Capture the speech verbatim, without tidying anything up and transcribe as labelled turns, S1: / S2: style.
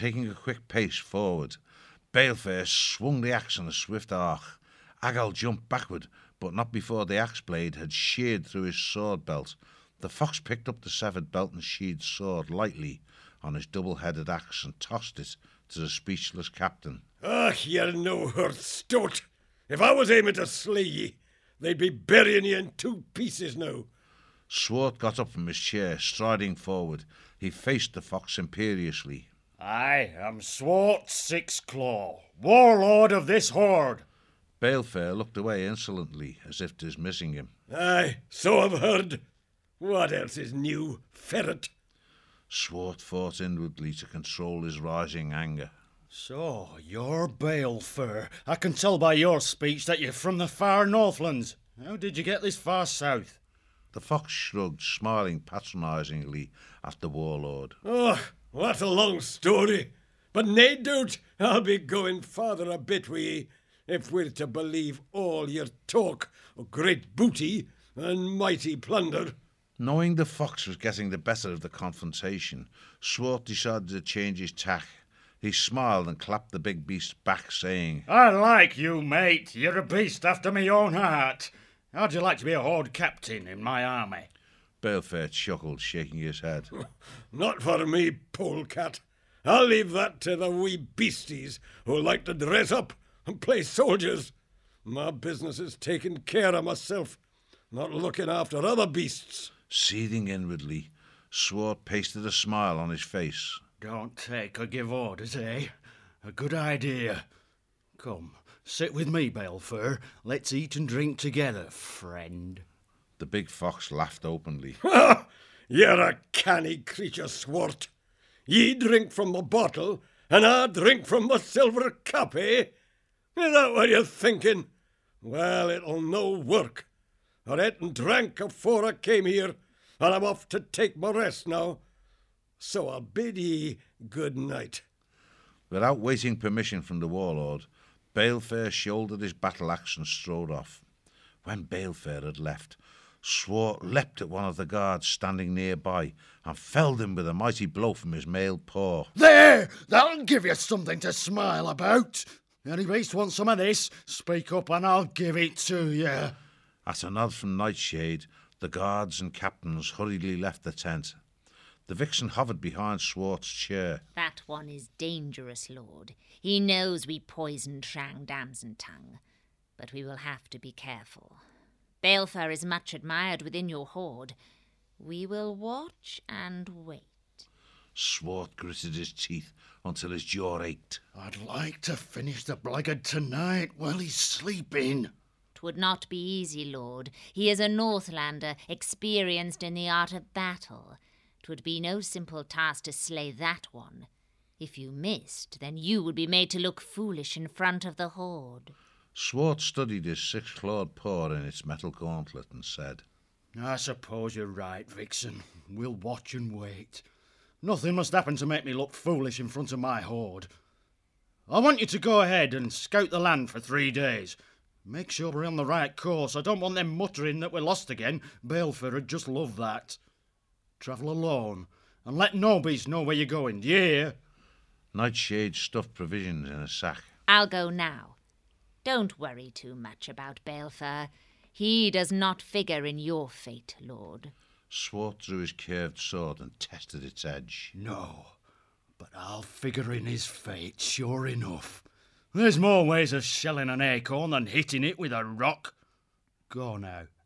S1: taking a quick pace forward. Baelfair swung the axe in a swift arc. Agal jumped backward, but not before the axe blade had sheared through his sword belt. The fox picked up the severed belt and sheathed sword lightly on his double-headed axe and tossed it to the speechless captain.
S2: "Ach, you're no hurt stoat. If I was aiming to slay ye, they'd be burying ye in two pieces now."
S1: Swart got up from his chair, striding forward. He faced the fox imperiously.
S3: "I am Swart Sixclaw, warlord of this horde."
S1: Baelfair looked away insolently, as if dismissing him.
S2: "Aye, so I've heard. What else is new, ferret?"
S1: Swart fought inwardly to control his rising anger.
S3: "So, you're Baelfair. I can tell by your speech that you're from the far Northlands. How did you get this far south?"
S1: The fox shrugged, smiling patronisingly at the warlord.
S2: "Oh, what a long story. But nae doubt I'll be going farther a bit wi' ye, if we're to believe all your talk of great booty and mighty plunder."
S1: Knowing the fox was getting the better of the confrontation, Swart decided to change his tack. He smiled and clapped the big beast back, saying,
S3: "I like you, mate. You're a beast after my own heart. How'd you like to be a horde captain in my army?"
S1: Baelfair chuckled, shaking his head.
S2: "Not for me, polecat. I'll leave that to the wee beasties who like to dress up and play soldiers. My business is taking care of myself, not looking after other beasts."
S1: Seething inwardly, Swart pasted a smile on his face.
S3: "Don't take or give orders, eh? A good idea. Come, sit with me, Baelfair. Let's eat and drink together, friend."
S1: The big fox laughed openly.
S2: "Ha! You're a canny creature, Swart. Ye drink from the bottle, and I drink from the silver cup, eh? Is that what you're thinking? Well, it'll no work. I ate and drank afore I came here, and I'm off to take my rest now. So I'll bid ye good night."
S1: Without waiting permission from the warlord, Baelfair shouldered his battle axe and strode off. When Baelfair had left, Swart leapt at one of the guards standing nearby and felled him with a mighty blow from his mailed paw.
S3: "There! That'll give you something to smile about. Any beast wants some of this? Speak up and I'll give it to you."
S1: At a nod from Nightshade, the guards and captains hurriedly left the tent. The vixen hovered behind Swart's chair.
S4: "That one is dangerous, Lord. He knows we poisoned Shang Damsontongue, but we will have to be careful. Baelfair is much admired within your horde. We will watch and wait."
S1: Swart gritted his teeth until his jaw ached.
S3: "I'd like to finish the blackguard tonight while he's sleeping."
S4: "'Twould not be easy, Lord. He is a Northlander, experienced in the art of battle. 'Twould be no simple task to slay that one. If you missed, then you would be made to look foolish in front of the horde."
S1: Swart studied his six-clawed paw in its metal gauntlet and said,
S3: "I suppose you're right, Vixen. We'll watch and wait. Nothing must happen to make me look foolish in front of my horde. I want you to go ahead and scout the land for three days. Make sure we're on the right course. I don't want them muttering that we're lost again. Baelfair would just love that. Travel alone, and let no beast know where you're going, do you hear?"
S1: Nightshade stuffed provisions in a sack.
S4: "I'll go now. Don't worry too much about Baelfair. He does not figure in your fate, Lord."
S1: Swart drew his curved sword and tested its edge.
S3: "No, but I'll figure in his fate, sure enough. There's more ways of shelling an acorn than hitting it with a rock. Go now.